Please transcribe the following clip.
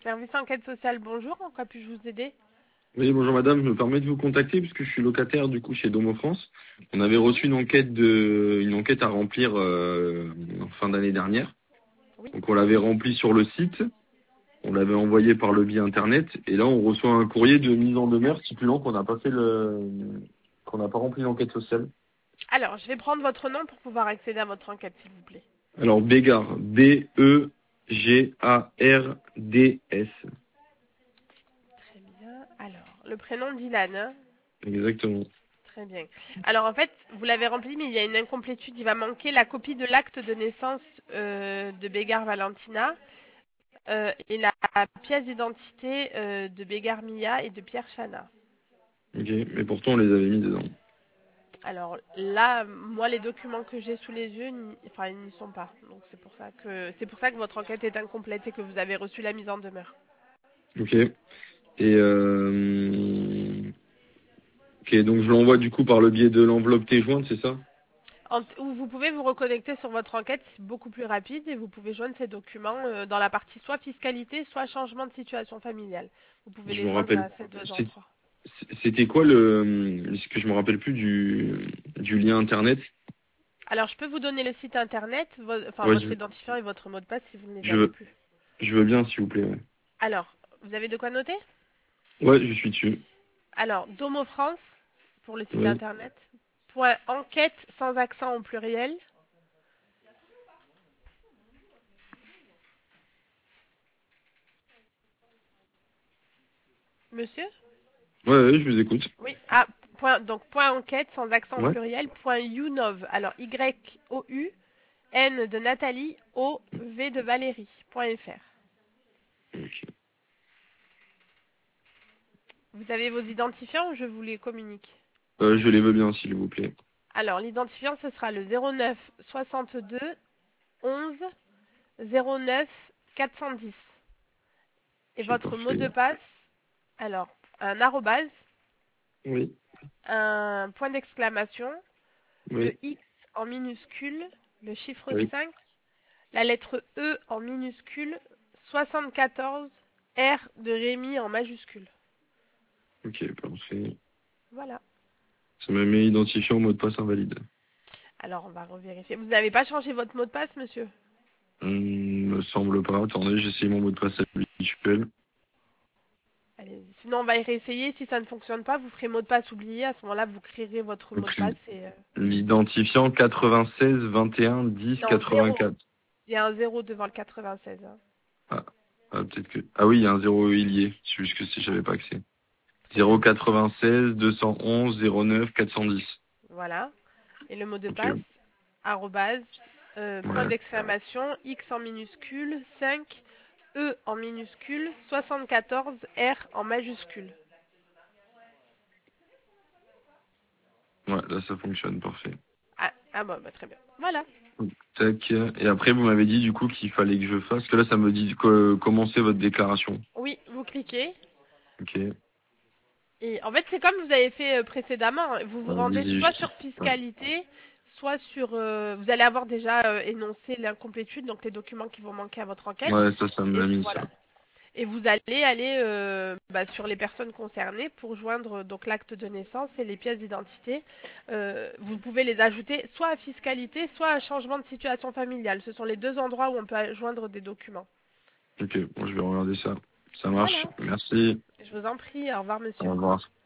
Service enquête sociale, bonjour. En quoi puis-je vous aider? Oui, bonjour madame, je me permets de vous contacter puisque je suis locataire du coup chez Domo France. On avait Mhm. reçu une enquête à remplir en fin d'année dernière. Oui. Donc on l'avait remplie sur le site, on l'avait envoyé par le biais internet et là on reçoit un courrier de mise en demeure stipulant qu'on n'a pas rempli l'enquête sociale. Alors, je vais prendre votre nom pour pouvoir accéder à votre enquête, s'il vous plaît. Alors Bégard, Begards. Très bien. Alors, le prénom d'Ilan, hein. Exactement. Très bien. Alors, en fait, vous l'avez rempli, mais il y a une incomplétude. Il va manquer la copie de l'acte de naissance de Bégard Valentina et la pièce d'identité de Bégard Mia et de Pierre Chana. Ok, mais pourtant on les avait mis dedans. Alors là, moi, les documents que j'ai sous les yeux, enfin, ils n'y sont pas. Donc c'est pour ça que votre enquête est incomplète et que vous avez reçu la mise en demeure. Ok. Et ok, donc je l'envoie du coup par le biais de l'enveloppe T-jointe, c'est ça? Ou vous pouvez vous reconnecter sur votre enquête, c'est beaucoup plus rapide et vous pouvez joindre ces documents dans la partie soit fiscalité, soit changement de situation familiale. Vous pouvez Je les me joindre rappelle. à ces deux C'est- endroits. C'était quoi ce que je me rappelle plus du lien internet? Alors je peux vous donner le site internet, enfin Ouais, votre identifiant et votre mot de passe si vous ne les je avez veux, plus. je veux bien s'il vous plaît. Ouais, Alors, vous avez de quoi noter? ouais, je suis dessus. Alors, Domo France, pour le site Oui, internet, point enquête sans accent au pluriel, monsieur? ouais, je vous écoute. Oui. Ah, donc point enquête sans accent au Ouais. pluriel, point YouNov. Alors, Y-O-U, N de Nathalie, O, V de Valérie, point .fr. Ok. Vous avez vos identifiants ou je vous les communique? Je les veux bien s'il vous plaît. Alors, l'identifiant, ce sera le 09 62 11 09 410. Et C'est votre mot parfait. de passe, alors, un arrobase, Oui, un point d'exclamation, le oui, X en minuscule, le chiffre oui. 5, la lettre E en minuscule, 74, R de Rémi en majuscule. Ok, parfait. Voilà. Ça m'a mis identifiant mot de passe invalide. Alors, on va revérifier. Vous n'avez pas changé votre mot de passe, monsieur? Me semble pas. Attendez, j'ai essayé mon mot de passe habituel. Allez-y. Sinon, on va y réessayer. Si ça ne fonctionne pas, vous ferez mot de passe oublié. À ce moment-là, vous créerez votre mot de Donc passe et... l'identifiant 96 21 10 Non, 0. 84. Il y a un 0 devant le 96, hein. Ah, peut-être que. Ah oui, il y a un 0 il y est. C'est juste que si j'avais pas accès. Très bien. 096 211 09 410. Voilà. Et le mot de Ok. passe, arrobase, point Ouais. d'exclamation, X en minuscule, 5, E en minuscule, 74, R en majuscule. Ouais, là ça fonctionne, parfait. Ah bon, bah, très bien. Voilà. Tac. Et après, vous m'avez dit du coup qu'il fallait que je fasse. Parce que là, ça me dit commencer votre déclaration. Oui, vous cliquez. Ok. Et en fait, c'est comme vous avez fait précédemment, hein. Vous vous rendez Allez-y. soit sur fiscalité, soit sur... vous allez avoir déjà énoncé l'incomplétude, donc les documents qui vont manquer à votre enquête. Ouais, ça me Et l'a mis ça. voilà. Et vous allez aller sur les personnes concernées pour joindre donc l'acte de naissance et les pièces d'identité. Vous pouvez les ajouter soit à fiscalité, soit à changement de situation familiale. Ce sont les deux endroits où on peut joindre des documents. Ok, bon, je vais regarder ça. Ça marche. Voilà. Merci. Je vous en prie. Au revoir, Au monsieur. revoir.